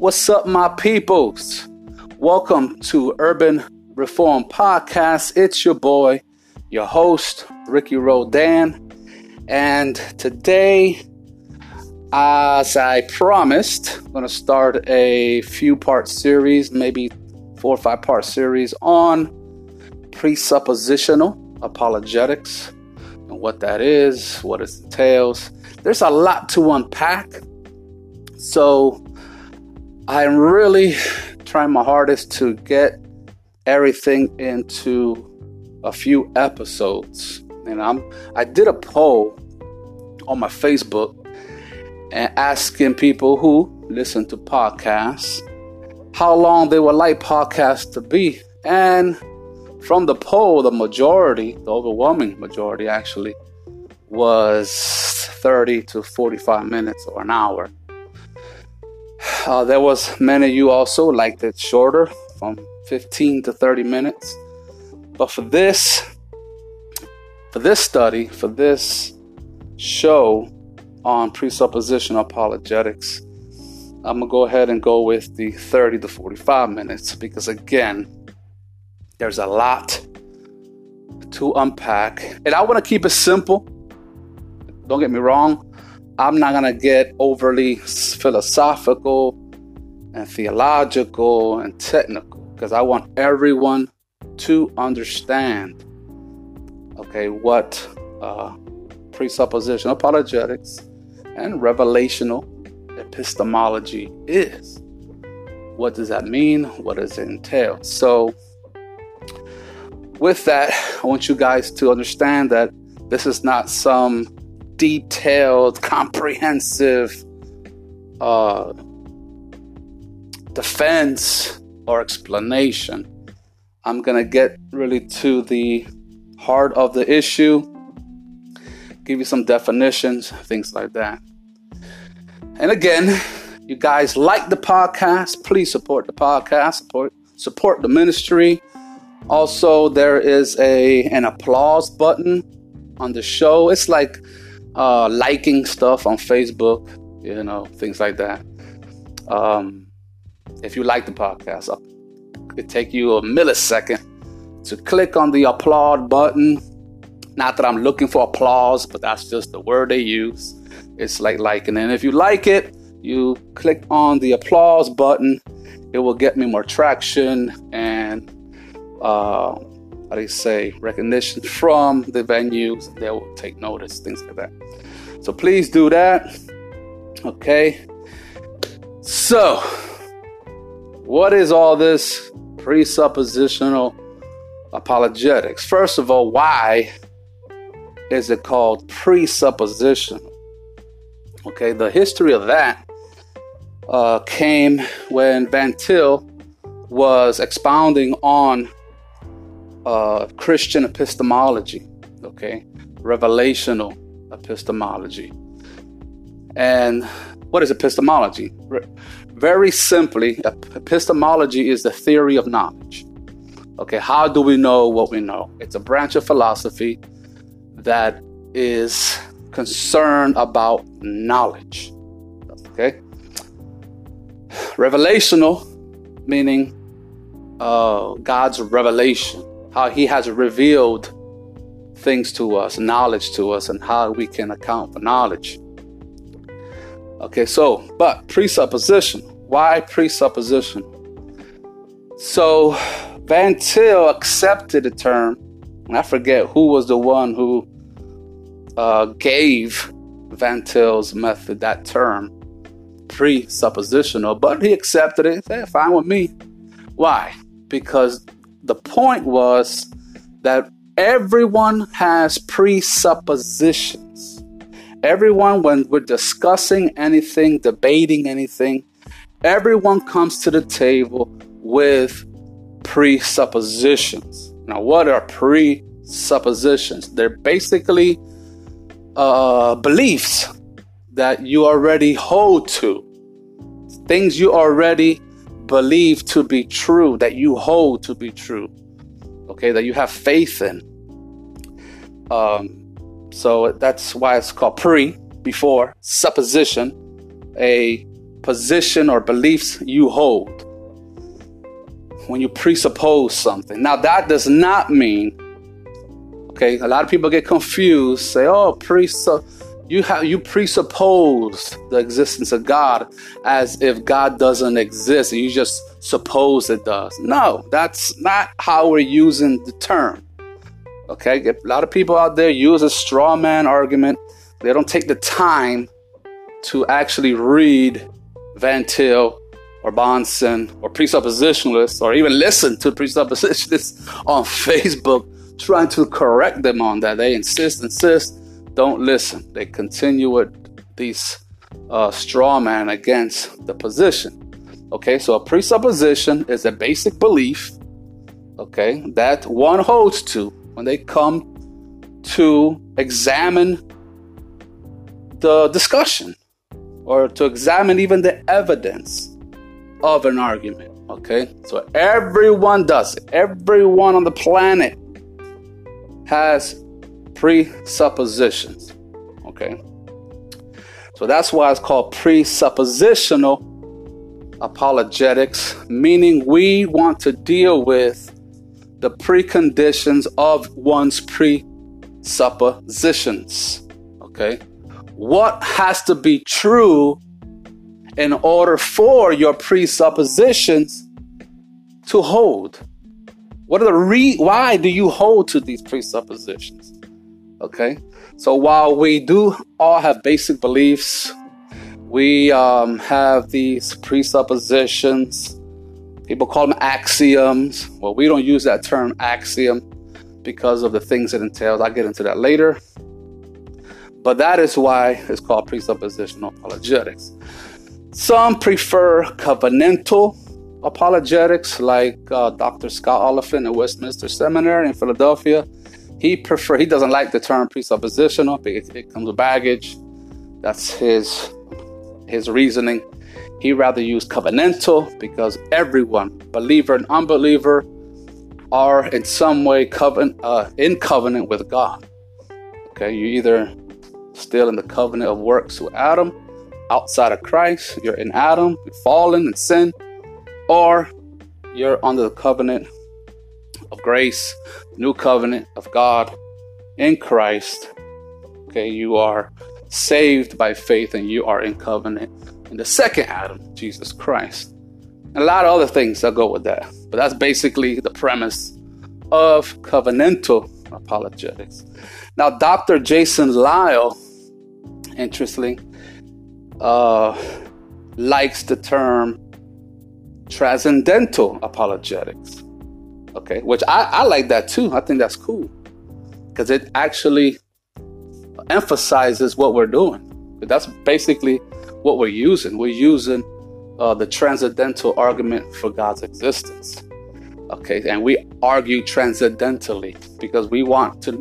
What's up, my peoples? Welcome to Urban Reform Podcast. It's your boy, your host, Ricky Rodan. And today, as I promised, I'm going to start a few-part series, maybe 4 or 5-part series on presuppositional apologetics and what that is, what it entails. There's a lot to unpack. So I'm really trying my hardest to get everything into a few episodes. And I did a poll on my Facebook and asking people who listen to podcasts how long they would like podcasts to be. And from the poll, the overwhelming majority actually, was 30 to 45 minutes or an hour. There was many of you also liked it shorter, from 15 to 30 minutes. But for this study, for this show on presuppositional apologetics, I'm going to go ahead and go with the 30 to 45 minutes because, again, there's a lot to unpack. And I want to keep it simple. Don't get me wrong. I'm not going to get overly philosophical and theological and technical because I want everyone to understand, what presuppositional apologetics and revelational epistemology is. What does that mean? What does it entail? So with that, I want you guys to understand that this is not some detailed, comprehensive defense or explanation. I'm going to get really to the heart of the issue, give you some definitions, things like that. And again, you guys like the podcast, please support the podcast, support the ministry. Also, there is an applause button on the show. It's like liking stuff on Facebook, things like that. If you like the podcast, it take you a millisecond to click on the applaud button. Not that I'm looking for applause, but that's just the word they use. It's like liking. And if you like it, you click on the applause button. It will get me more traction and recognition from the venues. They will take notice, things like that. So please do that. Okay. So, what is all this presuppositional apologetics? First of all, why is it called presuppositional? Okay, the history of that came when Van Til was expounding on Christian epistemology, revelational epistemology. And what is epistemology? Very simply, epistemology is the theory of knowledge. How do we know what we know? It's a branch of philosophy that is concerned about knowledge. Revelational, meaning God's revelation, how he has revealed things to us, knowledge to us, and how we can account for knowledge. But presupposition. Why presupposition? So Van Til accepted the term, and I forget who was the one who gave Van Til's method that term, presuppositional, but he accepted it. He said, fine with me. Why? Because the point was that everyone has presuppositions. Everyone, when we're discussing anything, debating anything, everyone comes to the table with presuppositions. Now, what are presuppositions? They're basically beliefs that you already hold to, things you already believe to be true, that you hold to be true, that you have faith in. So that's why it's called before, supposition, a position or beliefs you hold. When you presuppose something. Now that does not mean, okay, a lot of people get confused, say, oh, you presuppose the existence of God as if God doesn't exist. You just suppose it does. No, that's not how we're using the term. Okay, a lot of people out there use a straw man argument. They don't take the time to actually read Van Til or Bahnsen or presuppositionalists, or even listen to presuppositionists on Facebook trying to correct them on that. They insist, don't listen. They continue with these straw man against the position. Okay, so a presupposition is a basic belief, okay, that one holds to when they come to examine the discussion or to examine even the evidence of an argument. Okay, so everyone does it. Everyone on the planet has presuppositions. Okay, so that's why it's called presuppositional apologetics, meaning we want to deal with the preconditions of one's presuppositions. Okay, what has to be true in order for your presuppositions to hold? What are why do you hold to these presuppositions? Okay, so while we do all have basic beliefs, we have these presuppositions. People call them axioms. Well, we don't use that term axiom because of the things it entails. I'll get into that later. But that is why it's called presuppositional apologetics. Some prefer covenantal apologetics, like Dr. Scott Oliphant at Westminster Seminary in Philadelphia. He doesn't like the term presuppositional because it comes with baggage. That's his reasoning. He rather use covenantal because everyone, believer and unbeliever, are in some way in covenant with God. Okay, you either still in the covenant of works with Adam, outside of Christ, you're in Adam, you're fallen in sin, or you're under the covenant of grace, new covenant of God in Christ. Okay, you are saved by faith and you are in covenant in the second Adam, Jesus Christ. And a lot of other things that go with that. But that's basically the premise of covenantal apologetics. Now, Dr. Jason Lisle, interestingly, likes the term transcendental apologetics. Okay, which I like that too. I think that's cool because it actually emphasizes what we're doing. That's basically what we're using. We're using the transcendental argument for God's existence. Okay, and we argue transcendentally because we want to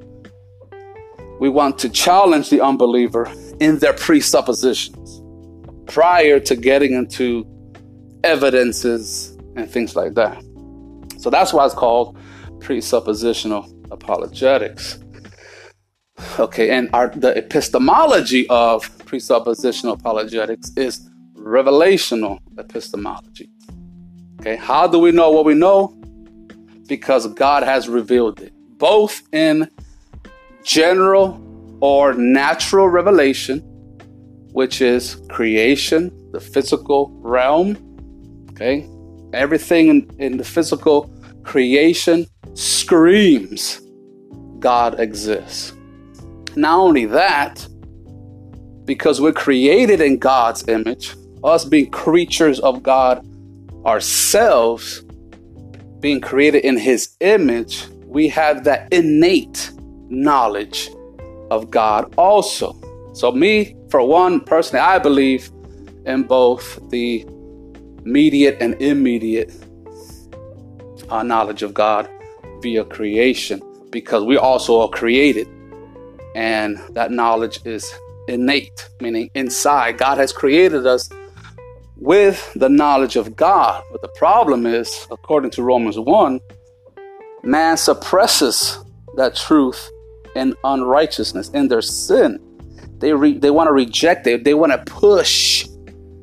challenge the unbeliever in their presuppositions prior to getting into evidences and things like that. So that's why it's called presuppositional apologetics. Okay, and the epistemology of presuppositional apologetics is revelational epistemology. Okay, how do we know what we know? Because God has revealed it, both in general or natural revelation, which is creation, the physical realm. Okay, everything in the physical creation screams God exists. Not only that, because we're created in God's image, us being creatures of God ourselves, being created in His image, we have that innate knowledge of God also. So me, for one, personally, I believe in both the immediate and immediate knowledge of God via creation, because we also are created. And that knowledge is innate, meaning inside. God has created us with the knowledge of God. But the problem is, according to Romans 1, man suppresses that truth in unrighteousness, in their sin. They want to reject it. They want to push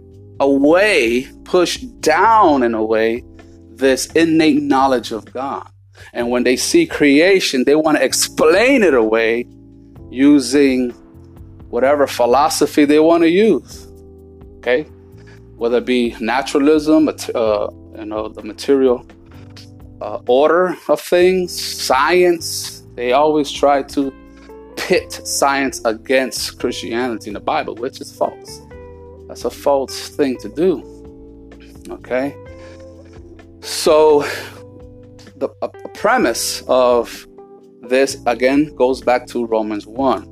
away, push down in a way, this innate knowledge of God. And when they see creation, they want to explain it away using whatever philosophy they want to use. Okay? Whether it be naturalism, the material order of things, science. They always try to pit science against Christianity in the Bible, which is false. That's a false thing to do. Okay? So the premise of this, again, goes back to Romans 1.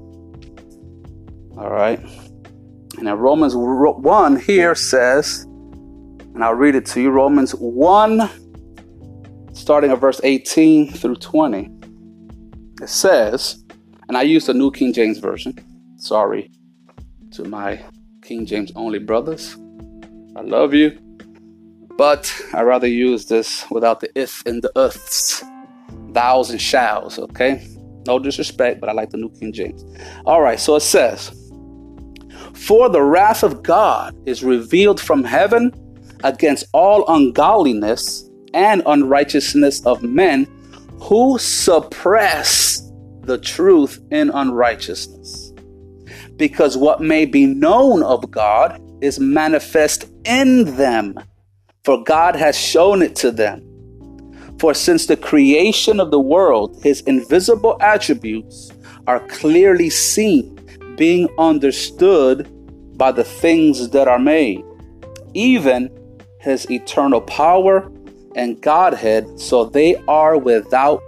All right? And in Romans 1 here says, and I'll read it to you, Romans 1, starting at verse 18 through 20. It says, and I use the New King James Version. Sorry to my King James only brothers. I love you. But I'd rather use this without the if and the uths, thous and shalls, okay? No disrespect, but I like the New King James. All right, so it says, for the wrath of God is revealed from heaven against all ungodliness and unrighteousness of men who suppress the truth in unrighteousness. Because what may be known of God is manifest in them, for God has shown it to them. For since the creation of the world, his invisible attributes are clearly seen, being understood by the things that are made, even his eternal power and Godhead, so they are without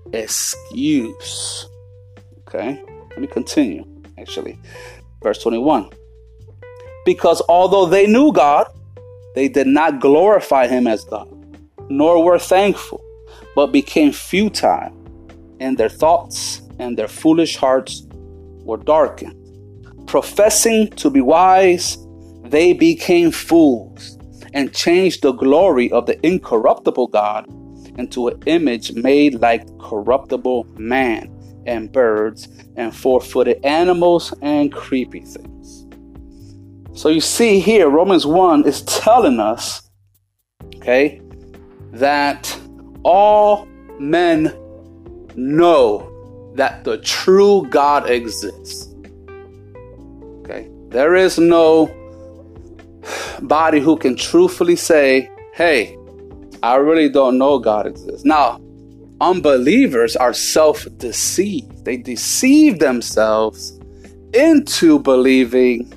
excuse. Okay, let me continue, actually. Verse 21. Because although they knew God, they did not glorify him as God, nor were thankful, but became futile, and their thoughts and their foolish hearts were darkened. Professing to be wise, they became fools, and changed the glory of the incorruptible God into an image made like corruptible man and birds and four-footed animals and creepy things. So you see here, Romans 1 is telling us, okay, that all men know that the true God exists. Okay, there is no body who can truthfully say, hey, I really don't know God exists. Now, unbelievers are self-deceived. They deceive themselves into believing,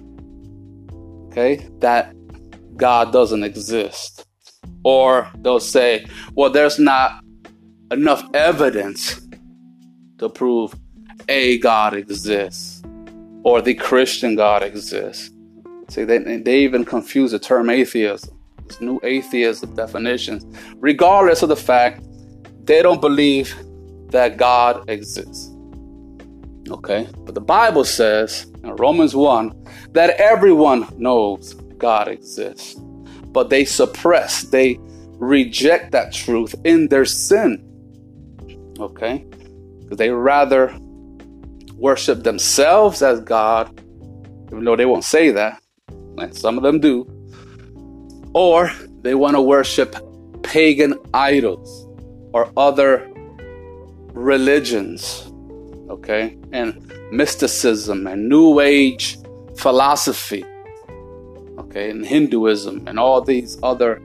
okay, that God doesn't exist. Or they'll say, well, there's not enough evidence to prove a God exists or the Christian God exists. See, they even confuse the term atheism. This new atheism definitions, regardless of the fact they don't believe that God exists. Okay, but the Bible says in Romans 1 that everyone knows God exists, but they suppress, they reject that truth in their sin. Okay, because they rather worship themselves as God, even though they won't say that, and some of them do, or they want to worship pagan idols or other religions, okay, and mysticism and New Age philosophy, okay, and Hinduism and all these other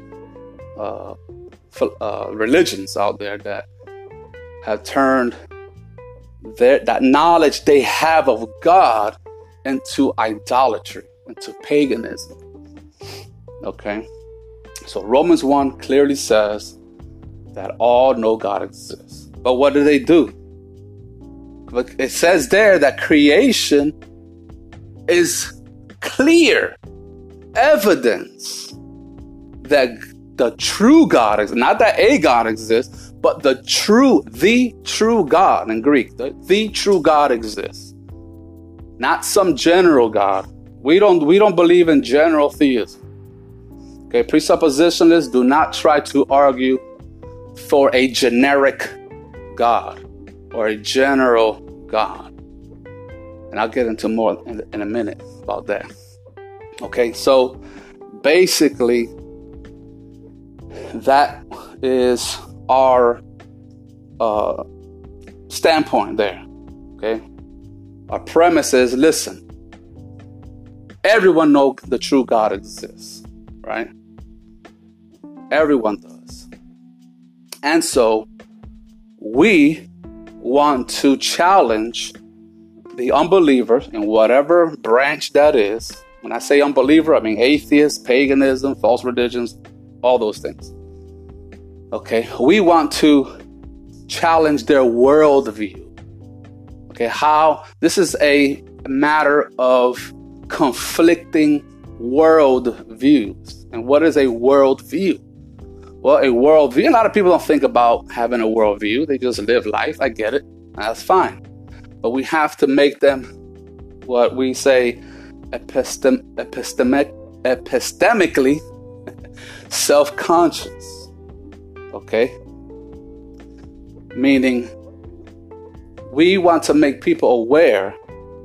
religions out there that have turned that knowledge they have of God into idolatry, into paganism. Okay, so Romans 1 clearly says that all know God exists. But what do? But it says there that creation is clear evidence that the true God exists. Not that a God exists, but the true God in Greek. The true God exists. Not some general God. We don't believe in general theism. Okay, presuppositionalists do not try to argue for a generic God or a general God. And I'll get into more in a minute about that. Okay, so basically, that is our standpoint there. Okay, our premise is: listen, everyone knows the true God exists, right? Everyone does, and so we want to challenge the unbeliever in whatever branch that is. When I say unbeliever, I mean atheist, paganism, false religions, all those things. Okay, we want to challenge their worldview. Okay, how this is a matter of conflicting worldviews. And what is a worldview? Well, a worldview, a lot of people don't think about having a worldview. They just live life. I get it. That's fine. But we have to make them what we say epistemically self-conscious. Okay? Meaning, we want to make people aware,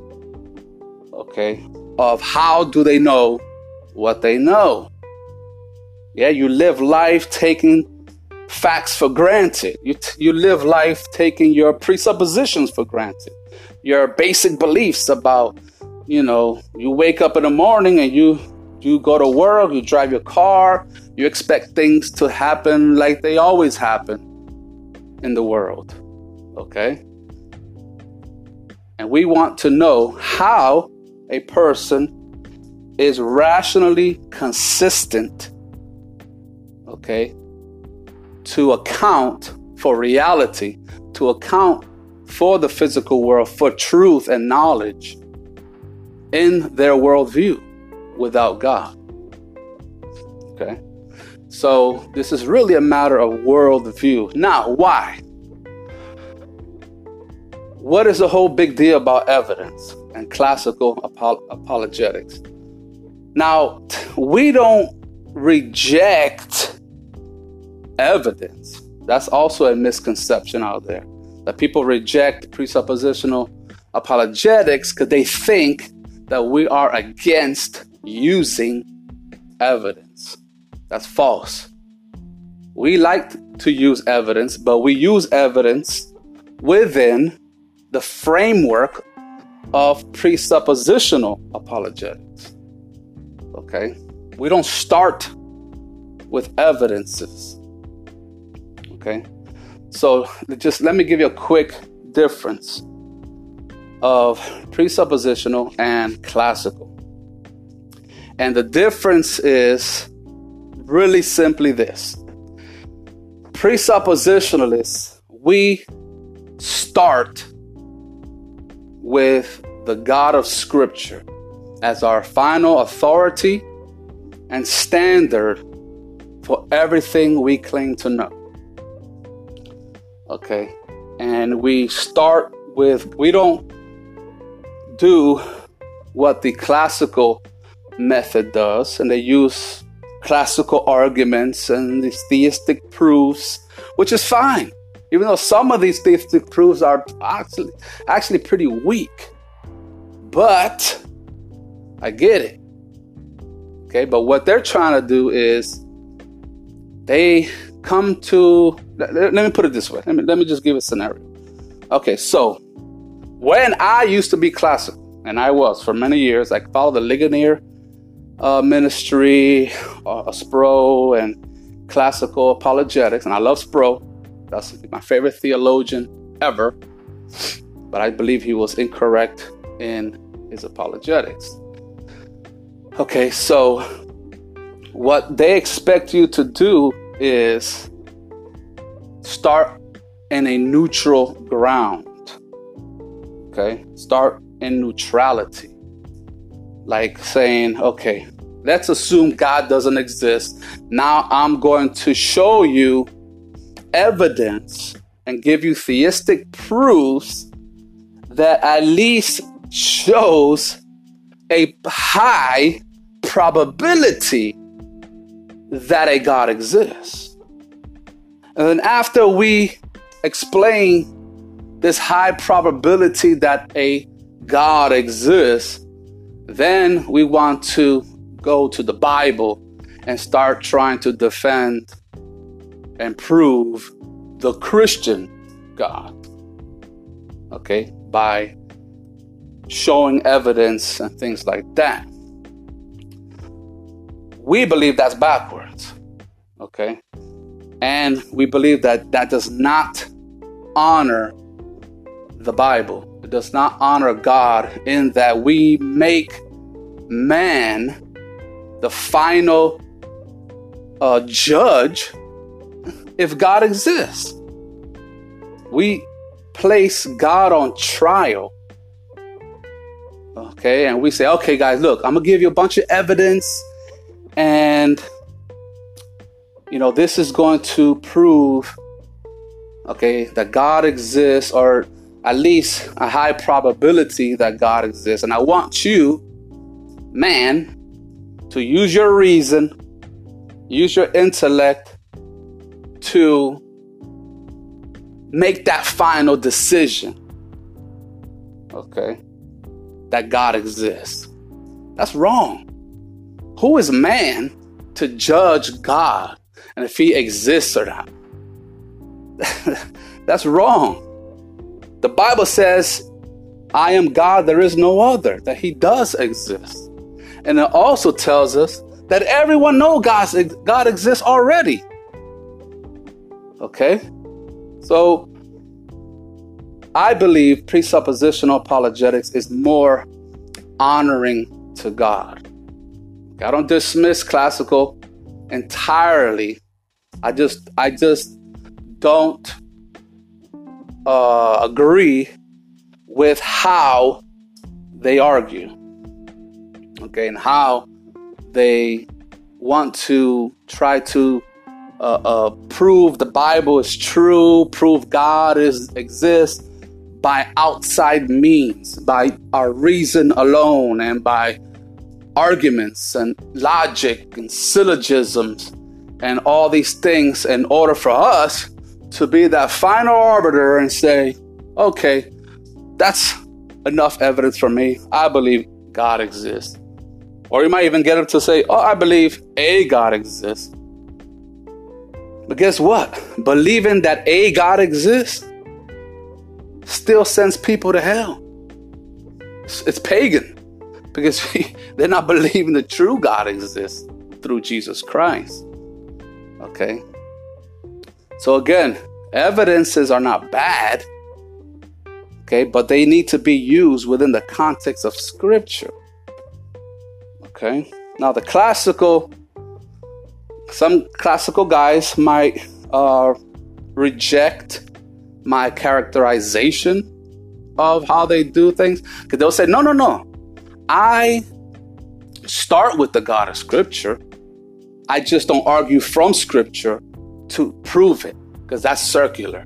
okay, of how do they know what they know. Yeah, you live life taking facts for granted. You live life taking your presuppositions for granted. Your basic beliefs about, you wake up in the morning and you go to work, you drive your car, you expect things to happen like they always happen in the world. Okay? And we want to know how a person is rationally consistent, okay, to account for reality, to account for the physical world, for truth and knowledge in their worldview without God. Okay? So this is really a matter of worldview. Now, why? What is the whole big deal about evidence and classical apologetics? Now, we don't reject evidence. That's also a misconception out there, that people reject presuppositional apologetics because they think that we are against using evidence. That's false. We like to use evidence, but we use evidence within the framework of presuppositional apologetics. Okay? We don't start with evidences. Okay? So just let me give you a quick difference of presuppositional and classical. And the difference is really simply this. Presuppositionalists, we start with the God of Scripture as our final authority and standard for everything we claim to know. Okay, and we start with, we don't do what the classical method does, and they use classical arguments and these theistic proofs, which is fine, even though some of these theistic proofs are actually pretty weak. But I get it. Okay, but what they're trying to do is they come to, let me put it this way. Let me just give a scenario. Okay, so when I used to be classical, and I was for many years, I followed the Ligonier ministry, Sproul, and classical apologetics, and I love Sproul. That's my favorite theologian ever, but I believe he was incorrect in his apologetics. Okay, so what they expect you to do is start in a neutral ground. Okay, start in neutrality. Like saying, okay, let's assume God doesn't exist. Now I'm going to show you evidence and give you theistic proofs that at least shows a high probability that a God exists. And then after we explain this high probability that a God exists, then we want to go to the Bible and start trying to defend and prove the Christian God, okay, by showing evidence and things like that. We believe that's backwards, okay? And we believe that that does not honor the Bible. It does not honor God, in that we make man the final judge if God exists. We place God on trial. Okay, and we say, okay, guys, look, I'm going to give you a bunch of evidence, and, this is going to prove, okay, that God exists, or at least a high probability that God exists. And I want you, man, to use your reason, use your intellect to make that final decision, okay, that God exists. That's wrong. Who is man to judge God and if he exists or not? That's wrong. The Bible says, I am God, there is no other, that he does exist. And it also tells us that everyone knows God exists already. Okay? So I believe presuppositional apologetics is more honoring to God. I don't dismiss classical entirely. I just don't agree with how they argue, okay, and how they want to try to prove the Bible is true, prove God exists by outside means, by our reason alone, and by arguments and logic and syllogisms and all these things, in order for us to be that final arbiter and say, okay, that's enough evidence for me. I believe God exists. Or you might even get them to say, oh, I believe a God exists. But guess what? Believing that a God exists still sends people to hell. It's pagan, because they're not believing the true God exists through Jesus Christ. Okay? So again, evidences are not bad, okay, but they need to be used within the context of Scripture. Okay? Now some classical guys might reject my characterization of how they do things, because they'll say, no. I start with the God of Scripture. I just don't argue from Scripture to prove it, because that's circular.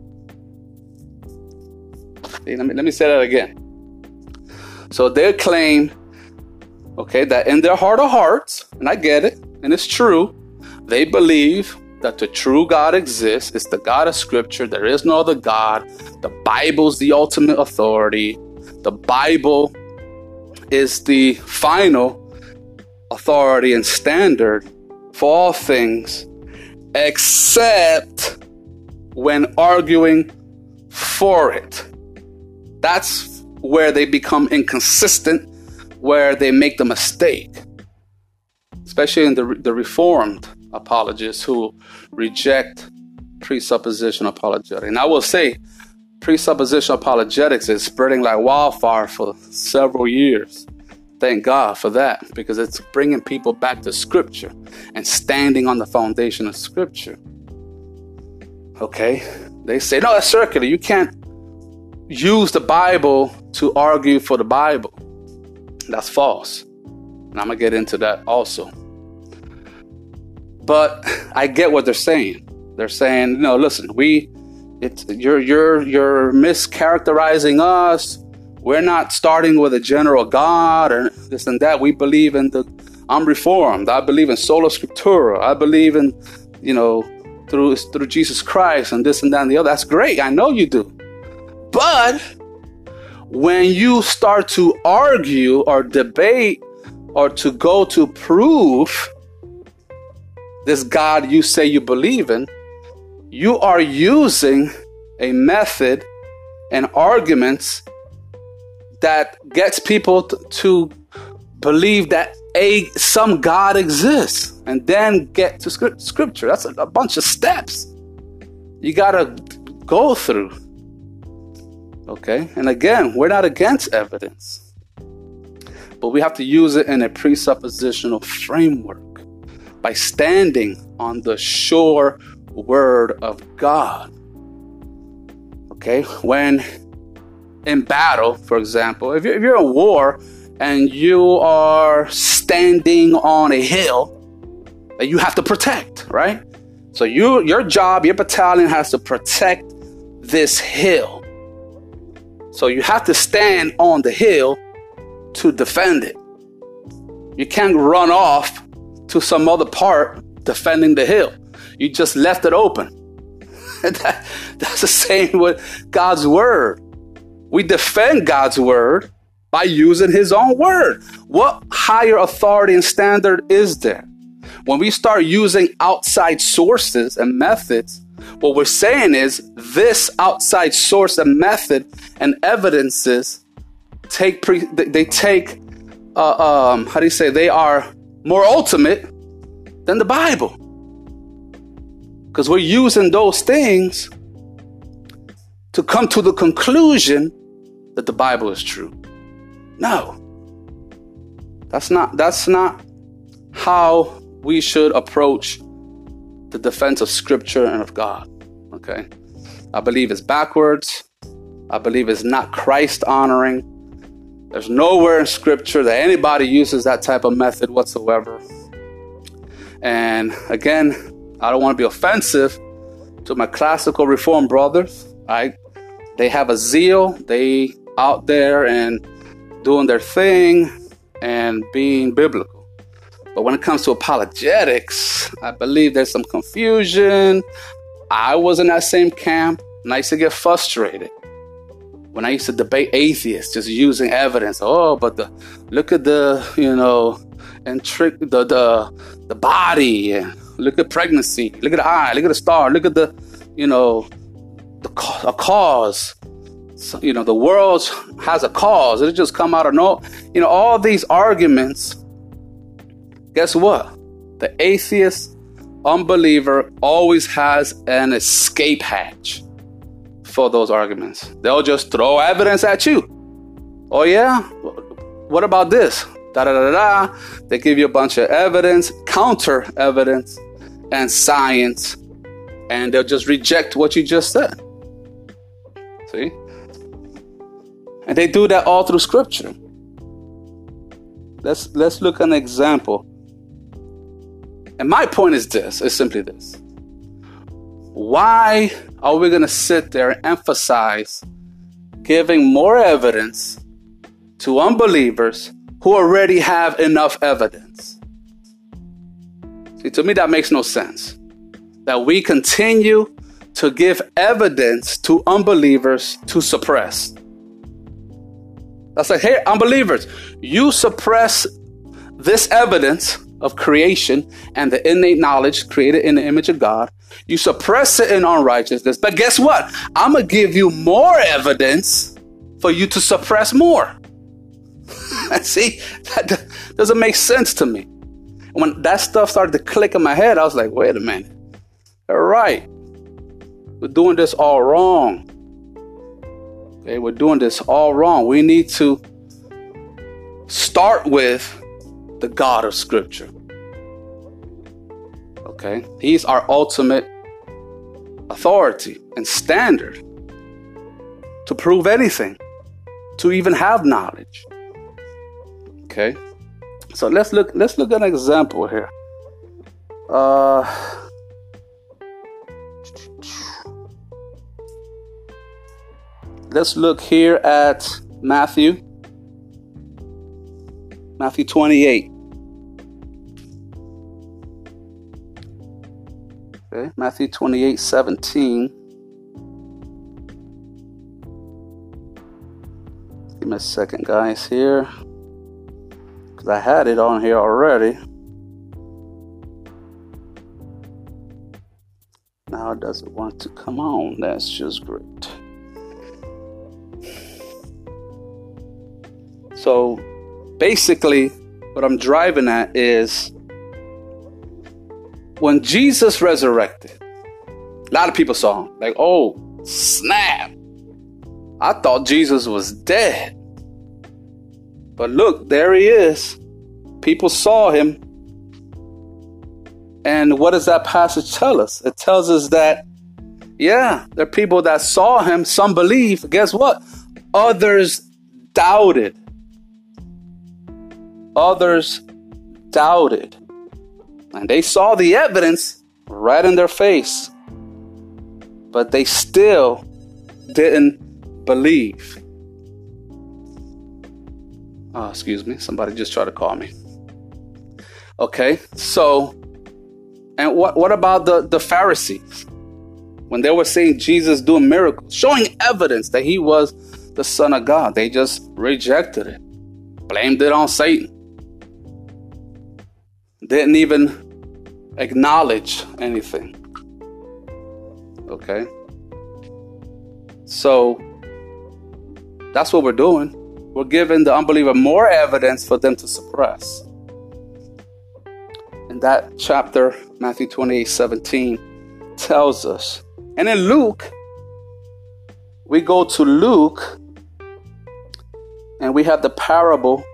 See, let me say that again. So they claim, okay, that in their heart of hearts, and I get it, and it's true, they believe that the true God exists. It's the God of Scripture. There is no other God. The Bible's the ultimate authority. The Bible is the final authority and standard for all things, except when arguing for it. That's where they become inconsistent, where they make the mistake, especially in the Reformed apologists who reject presuppositional apologetics. And I will say, presuppositional apologetics is spreading like wildfire for several years. Thank God for that, because it's bringing people back to Scripture and standing on the foundation of Scripture. Okay? They say, no, that's circular. You can't use the Bible to argue for the Bible. That's false. And I'm going to get into that also. But I get what they're saying. They're saying, no, listen, you're mischaracterizing us. We're not starting with a general God or this and that. We believe in I'm Reformed. I believe in sola scriptura. I believe in, through Jesus Christ and this and that and the other. That's great. I know you do. But when you start to argue or debate or to go to prove this God you say you believe in, you are using a method and arguments that gets people to believe that some God exists, and then get to scripture. That's a bunch of steps you gotta go through. Okay, and again, we're not against evidence, but we have to use it in a presuppositional framework by standing on the sure word of God. Okay, when in battle, for example, if you're in war and you are standing on a hill that you have to protect, right? So your job, your battalion has to protect this hill. So you have to stand on the hill to defend it. You can't run off to some other part defending the hill. You just left it open. That's the same with God's word. We defend God's word by using his own word. What higher authority and standard is there? When we start using outside sources and methods, what we're saying is this outside source and method and evidences they are more ultimate than the Bible. Because we're using those things to come to the conclusion that the Bible is true. No. That's not how we should approach the defense of Scripture and of God. Okay? I believe it's backwards. I believe it's not Christ honoring. There's nowhere in Scripture that anybody uses that type of method whatsoever. And again, I don't want to be offensive to my classical Reformed brothers. Right? They have a zeal. They out there and doing their thing and being biblical. But when it comes to apologetics, I believe there's some confusion. I was in that same camp, and I used to get frustrated when I used to debate atheists just using evidence. Oh, but look at the body, look at pregnancy, look at the eye, look at the star, look at the cause. So, the world has a cause. It just come out of all these arguments. Guess what? The atheist, unbeliever always has an escape hatch for those arguments. They'll just throw evidence at you. Oh yeah? What about this? Da-da-da-da. They give you a bunch of evidence, counter evidence, and science, and they'll just reject what you just said. See? And they do that all through Scripture. Let's look at an example. And my point is this, it's simply this. Why are we going to sit there and emphasize giving more evidence to unbelievers who already have enough evidence? See, to me, that makes no sense. That we continue to give evidence to unbelievers to suppress. That's like, hey, unbelievers, you suppress this evidence of creation and the innate knowledge created in the image of God. You suppress it in unrighteousness. But guess what? I'm going to give you more evidence for you to suppress more. See, that doesn't make sense to me. When that stuff started to click in my head, I was like, wait a minute. All right. We're doing this all wrong. Okay, we're doing this all wrong. We need to start with the God of Scripture. Okay, he's our ultimate authority and standard to prove anything, to even have knowledge. Okay, so let's look at an example here. Let's look here at Matthew 28. Okay, Matthew 28:17. Give me a second, guys, here. Because I had it on here already. Why does it want to come on? That's just great. So basically, what I'm driving at is when Jesus resurrected, a lot of people saw him. Like, oh, snap. I thought Jesus was dead. But look, there he is. People saw him. And what does that passage tell us? It tells us that, yeah, there are people that saw him. Some believe. Guess what? Others doubted. Others doubted. And they saw the evidence right in their face. But they still didn't believe. Oh, excuse me. Somebody just tried to call me. Okay, so, and what about the Pharisees? When they were seeing Jesus doing miracles, showing evidence that he was the Son of God, they just rejected it. Blamed it on Satan. Didn't even acknowledge anything. Okay? So, that's what we're doing. We're giving the unbeliever more evidence for them to suppress. And that chapter, Matthew 28:17, tells us. And in Luke, we go to Luke, and we have the parable,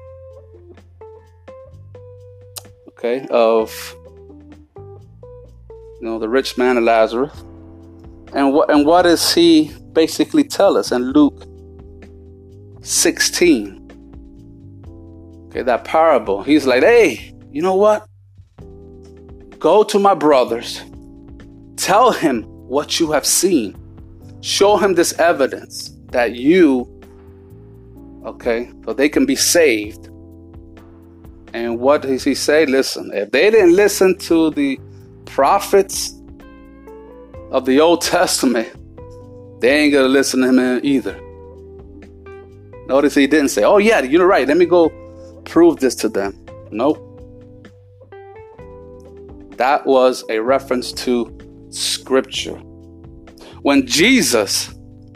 okay, of, the rich man and Lazarus. And what does he basically tell us in Luke 16? Okay, that parable. He's like, hey, you know what? Go to my brothers. Tell him what you have seen. Show him this evidence that you, okay, so they can be saved. And what does he say? Listen, if they didn't listen to the prophets of the Old Testament, they ain't going to listen to him either. Notice he didn't say, oh yeah, you're right, let me go prove this to them. Nope. That was a reference to Scripture. When Jesus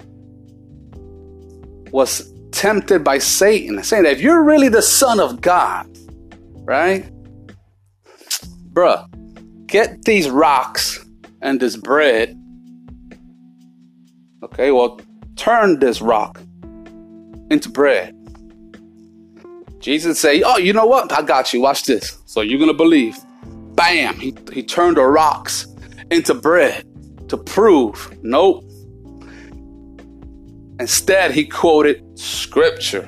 was tempted by Satan, saying that if you're really the Son of God, right? Bruh, get these rocks and this bread. Okay, well, turn this rock into bread. Jesus say, oh, you know what? I got you. Watch this. So you're going to believe. Bam! He turned the rocks into bread to prove. Nope. Instead, he quoted Scripture.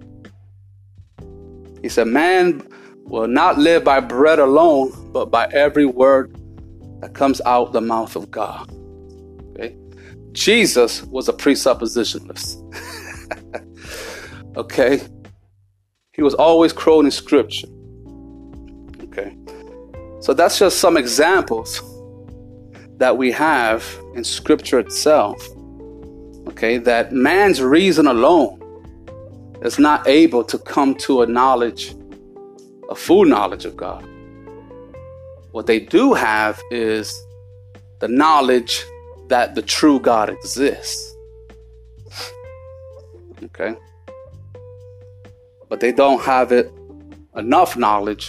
He said, man will not live by bread alone, but by every word that comes out the mouth of God. Okay? Jesus was a presuppositionalist. Okay? He was always quoting Scripture. Okay? So that's just some examples that we have in Scripture itself. Okay, that man's reason alone is not able to come to a full knowledge of God. What they do have is the knowledge that the true God exists. Okay, but they don't have enough knowledge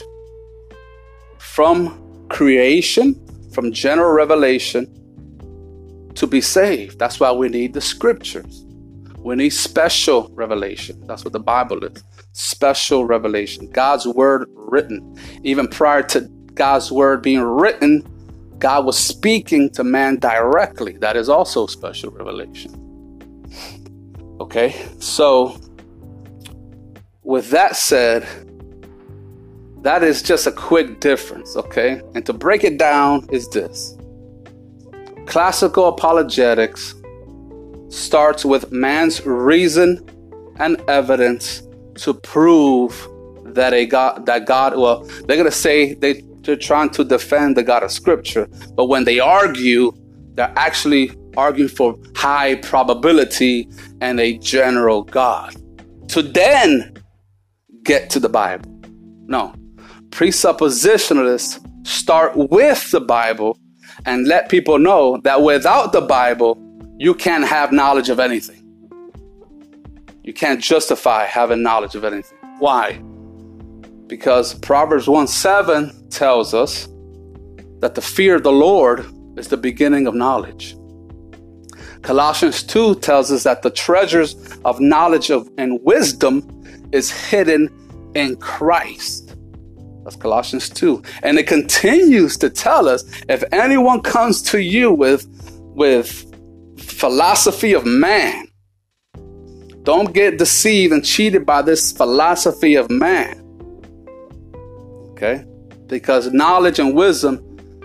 from creation, from general revelation, to be saved. That's why we need the Scriptures. We need special revelation. That's what the Bible is. Special revelation. God's word written. Even prior to God's word being written, God was speaking to man directly. That is also special revelation. Okay, so with that said, that is just a quick difference, okay? And to break it down is this. Classical apologetics starts with man's reason and evidence to prove that God, well, they're going to say they're trying to defend the God of Scripture, but when they argue, they're actually arguing for high probability and a general God to then get to the Bible. No. Presuppositionalists start with the Bible and let people know that without the Bible, you can't have knowledge of anything. You can't justify having knowledge of anything. Why? Because Proverbs 1:7 tells us that the fear of the Lord is the beginning of knowledge. Colossians 2 tells us that the treasures of knowledge and wisdom is hidden in Christ. That's Colossians 2. And it continues to tell us, if anyone comes to you with philosophy of man, don't get deceived and cheated by this philosophy of man. Okay? Because knowledge and wisdom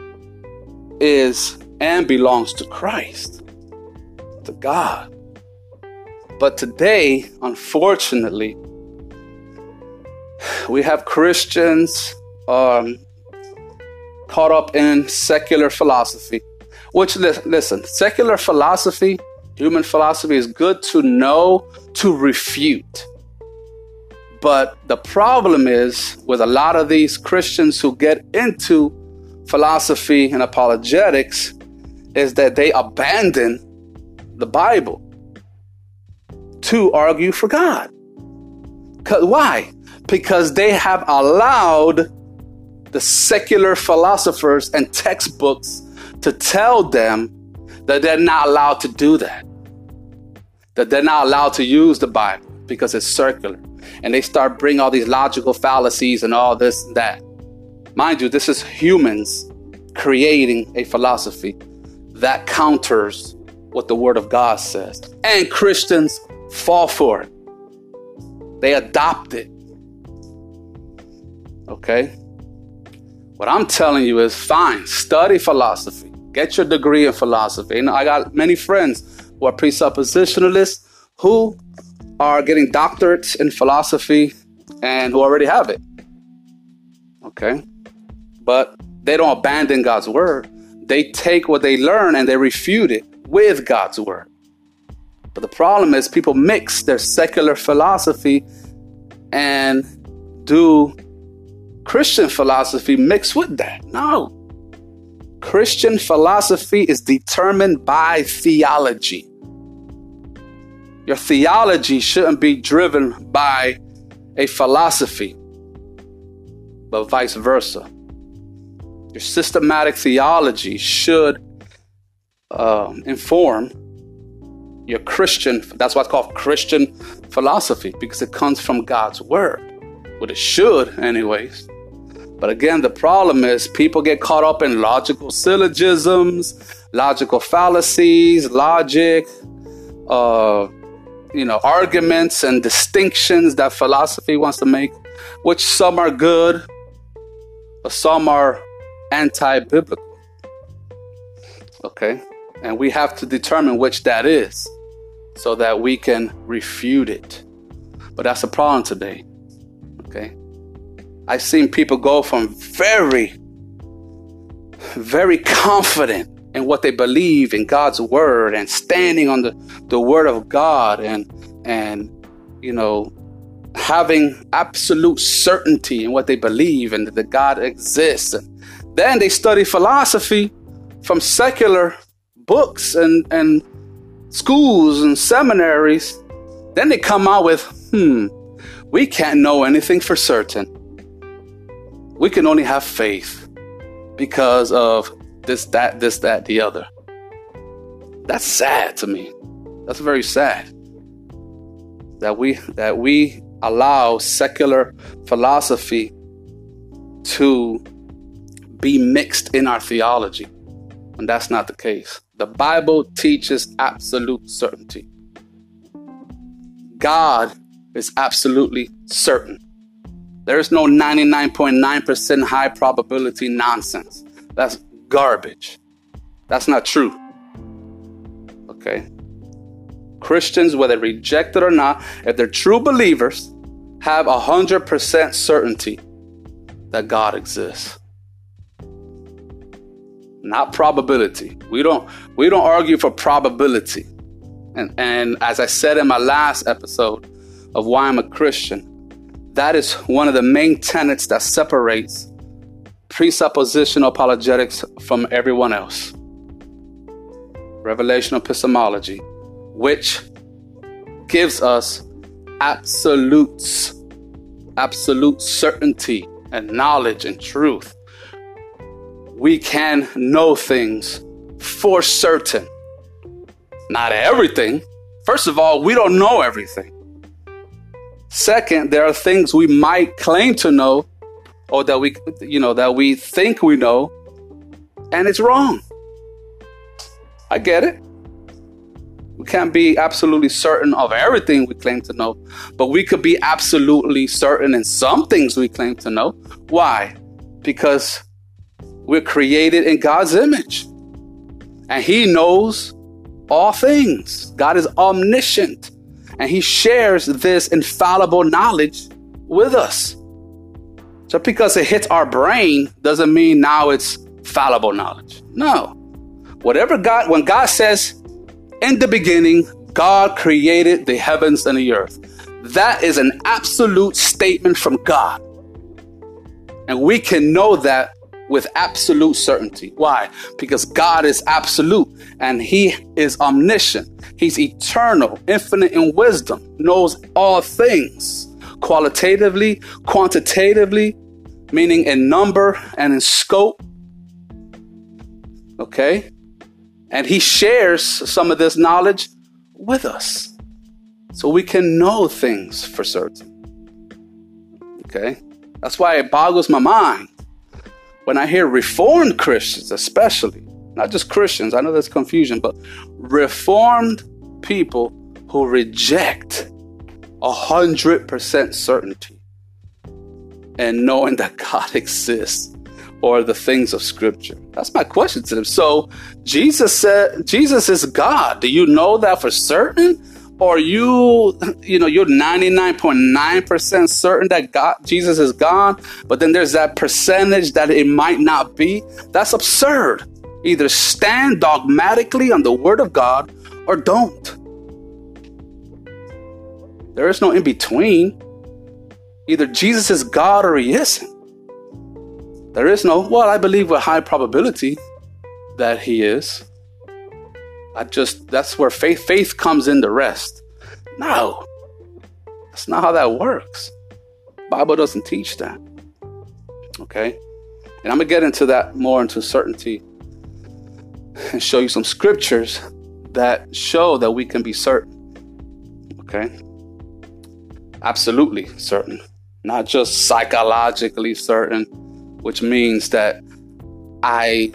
is and belongs to Christ, to God. But today, unfortunately, we have Christians caught up in secular philosophy, which, listen, secular philosophy, human philosophy is good to know, to refute. But the problem is with a lot of these Christians who get into philosophy and apologetics is that they abandon the Bible to argue for God. Why? Because they have allowed the secular philosophers and textbooks to tell them that they're not allowed to do that. That they're not allowed to use the Bible because it's circular. And they start bringing all these logical fallacies and all this and that. Mind you, this is humans creating a philosophy that counters what the Word of God says. And Christians fall for it. They adopt it. Okay? What I'm telling you is, fine, study philosophy. Get your degree in philosophy. And I got many friends who are presuppositionalists who are getting doctorates in philosophy and who already have it. Okay? But they don't abandon God's word. They take what they learn and they refute it with God's word. But the problem is people mix their secular philosophy and do Christian philosophy mixed with that. No. Christian philosophy is determined by theology. Your theology shouldn't be driven by a philosophy, but vice versa. Your systematic theology should inform your Christian, that's what's called Christian philosophy, because it comes from God's word. Well, it should anyways. But again, the problem is people get caught up in logical syllogisms, logical fallacies, logic, arguments and distinctions that philosophy wants to make, which some are good, but some are anti-biblical. Okay? And we have to determine which that is so that we can refute it. But that's the problem today. Okay? I've seen people go from very, very confident in what they believe in God's word and standing on the word of God and having absolute certainty in what they believe and that God exists. And then they study philosophy from secular books and schools and seminaries. Then they come out with, we can't know anything for certain. We can only have faith because of this, that, the other. That's sad to me. That's very sad that we allow secular philosophy to be mixed in our theology. And that's not the case. The Bible teaches absolute certainty. God is absolutely certain. There is no 99.9% high probability nonsense. That's garbage. That's not true. Okay? Christians, whether reject it or not, if they're true believers, have 100% certainty that God exists. Not probability. We don't argue for probability. And as I said in my last episode of why I'm a Christian, that is one of the main tenets that separates presuppositional apologetics from everyone else. Revelational epistemology, which gives us absolutes, absolute certainty and knowledge and truth. We can know things for certain. Not everything. First of all, we don't know everything. Second, there are things we might claim to know, or that we think we know, and it's wrong. I get it. We can't be absolutely certain of everything we claim to know, but we could be absolutely certain in some things we claim to know. Why? Because we're created in God's image, and He knows all things. God is omniscient, and He shares this infallible knowledge with us. Just because it hits our brain doesn't mean now it's fallible knowledge. No. When God says, in the beginning, God created the heavens and the earth, that is an absolute statement from God. And we can know that with absolute certainty. Why? Because God is absolute and He is omniscient. He's eternal, infinite in wisdom, knows all things, qualitatively, quantitatively, meaning in number and in scope. Okay? And He shares some of this knowledge with us, so we can know things for certain. Okay? That's why it boggles my mind when I hear Reformed Christians, especially, not just Christians, I know there's confusion, but Reformed people who reject 100% certainty and knowing that God exists or the things of Scripture. That's my question to them. So Jesus said, Jesus is God. Do you know that for certain? Or you're 99.9% certain that Jesus is God, but then there's that percentage that it might not be? That's absurd. Either stand dogmatically on the Word of God or don't. There is no in between. Either Jesus is God or He isn't. There is no, well, I believe with high probability that He is. That's where faith comes in the rest. No, that's not how that works. Bible doesn't teach that. Okay. And I'm going to get into that more into certainty and show you some scriptures that show that we can be certain. Okay. Absolutely certain, not just psychologically certain, which means that I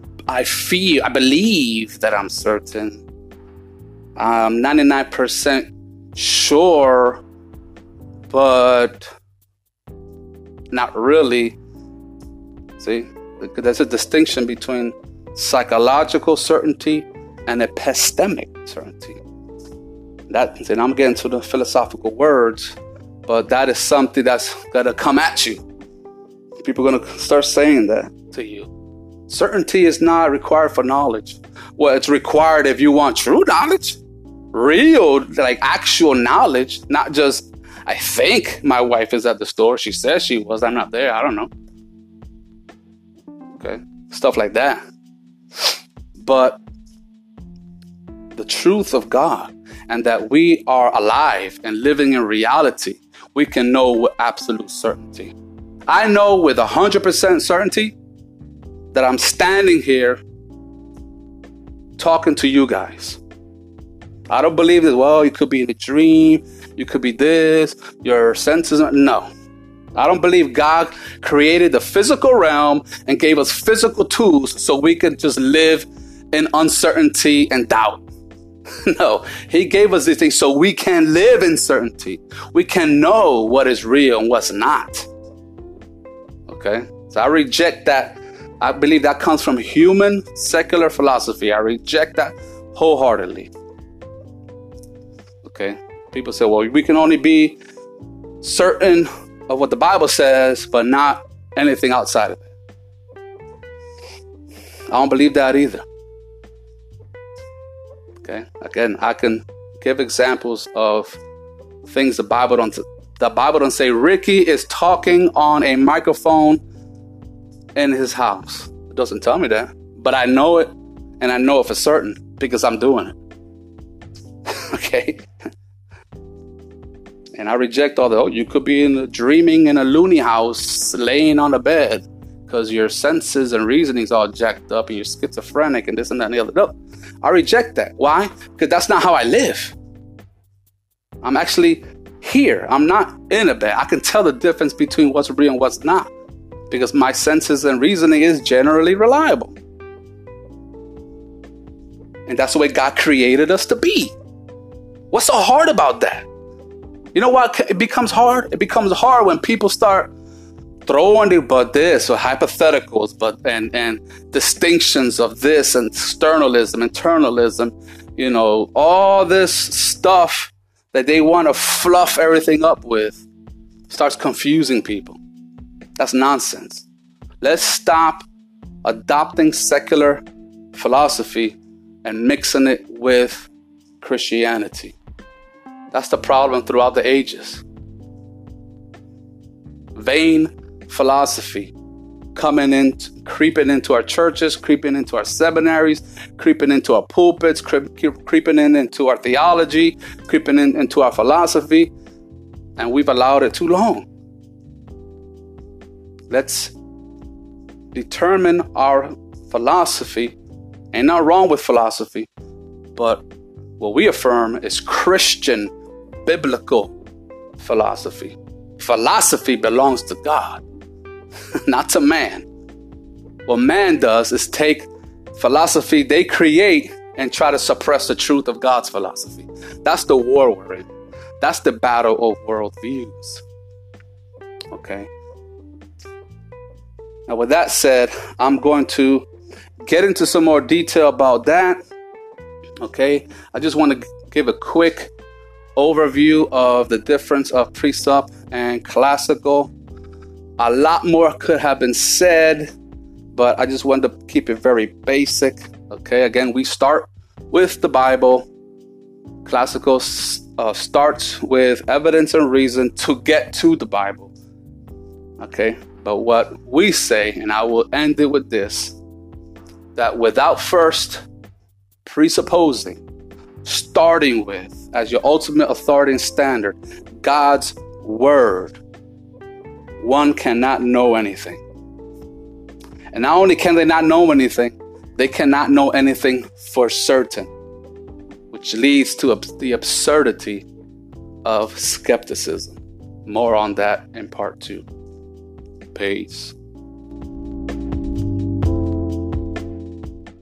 believe that I'm certain. I'm 99% sure, but not really. See, there's a distinction between psychological certainty and epistemic certainty. And I'm getting to the philosophical words, but that is something that's going to come at you. People are going to start saying that to you. Certainty is not required for knowledge. Well, it's required if you want true knowledge, real, like actual knowledge, not just, I think my wife is at the store. She says she was. I'm not there. I don't know. Okay. Stuff like that. But the truth of God and that we are alive and living in reality, we can know with absolute certainty. I know with 100% certainty that I'm standing here talking to you guys. I don't believe that, well, you could be in a dream, you could be this, your senses. No. I don't believe God created the physical realm and gave us physical tools so we can just live in uncertainty and doubt. No, He gave us these things so we can live in certainty. We can know what is real and what's not. Okay, so I reject that. I believe that comes from human secular philosophy. I reject that wholeheartedly. Okay, people say, well, we can only be certain of what the Bible says, but not anything outside of it. I don't believe that either. Okay, again, I can give examples of things the Bible don't say. Ricky is talking on a microphone in his house. It doesn't tell me that, but I know it, and I know it for certain because I'm doing it. Okay? And I reject all the, you could be dreaming in a loony house, laying on a bed, because your senses and reasoning's all jacked up and you're schizophrenic and this and that and the other. No, I reject that. Why? Because that's not how I live. I'm actually here. I'm not in a bed. I can tell the difference between what's real and what's not, because my senses and reasoning is generally reliable. And that's the way God created us to be. What's so hard about that? You know what? It becomes hard. It becomes hard when people start throwing the but this or hypotheticals, and distinctions of this and externalism, internalism, all this stuff that they want to fluff everything up with starts confusing people. That's nonsense. Let's stop adopting secular philosophy and mixing it with Christianity. That's the problem throughout the ages. Vain philosophy creeping into our churches, creeping into our seminaries, creeping into our pulpits, creeping into our theology, creeping into our philosophy, and we've allowed it too long. Let's determine our philosophy. Ain't nothing wrong with philosophy, but what we affirm is Christian biblical philosophy. Philosophy belongs to God, not to man. What man does is take philosophy they create and try to suppress the truth of God's philosophy. That's the war we're in. That's the battle of worldviews. Okay. Now, with that said, I'm going to get into some more detail about that. Okay. I just want to give a quick overview of the difference of precept and classical. A lot more could have been said, but I just wanted to keep it very basic. Okay, again, we start with the Bible. Classical starts with evidence and reason to get to the Bible. Okay, but what we say, and I will end it with this, that without first presupposing, starting with, as your ultimate authority and standard, God's word, one cannot know anything. And not only can they not know anything, they cannot know anything for certain, which leads to the absurdity of skepticism. More on that in part 2. Peace.